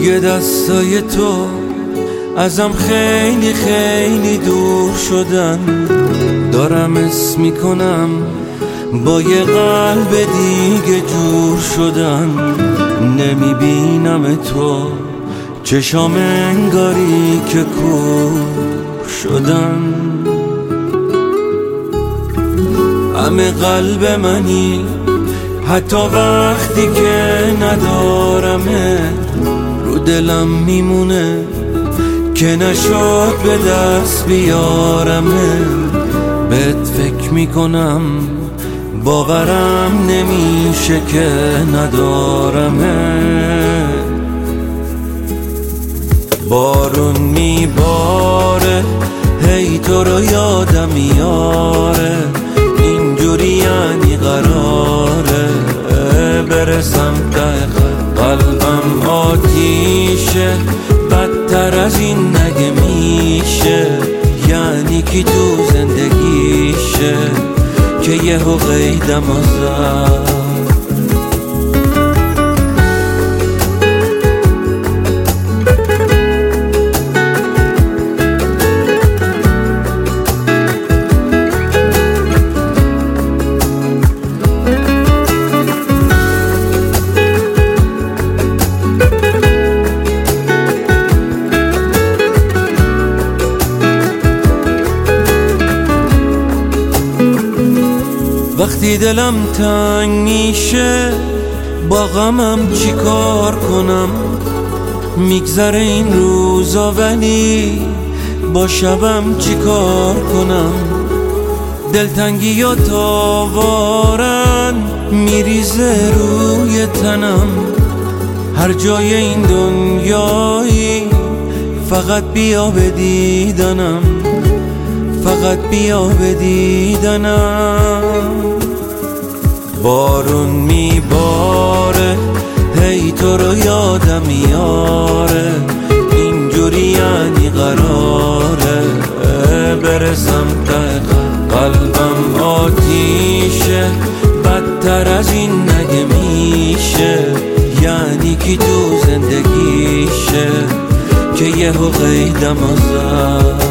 دیگه دستای تو ازم خیلی خیلی دور شدن. دارم حس میکنم با یه قلب دیگه جور شدن. نمیبینم تو چشام انگاری که کور شدن. همه قلب منی حتی وقتی که ندارمه، رو دلم میمونه که نشد به دست بیارمه. بهت فکر میکنم باورم نمیشه که ندارمه. بارون میباره هی تو رو یادم میاره، اینجوری یعنی قراره برسم ته قلبم آتیشه. بدتر از این نگه میشه، یعنی کی تو زندگیشه که یهو قیدم آزد. وقتی دلم تنگ میشه با غمم چی کار کنم؟ میگذره این روزا ولی با شبم چی کار کنم؟ دلتنگی یا تاوارن میریزه روی تنم. هر جای این دنیایی فقط بیا به دیدنم، فقط بیا به دیدنم. بارون میباره هی تو رو یادم میاره، اینجوری یعنی قراره برسم ته قلبم آتیشه. بدتر از این نگه میشه، یعنی کی تو زندگیشه که یهو قیدم آزد.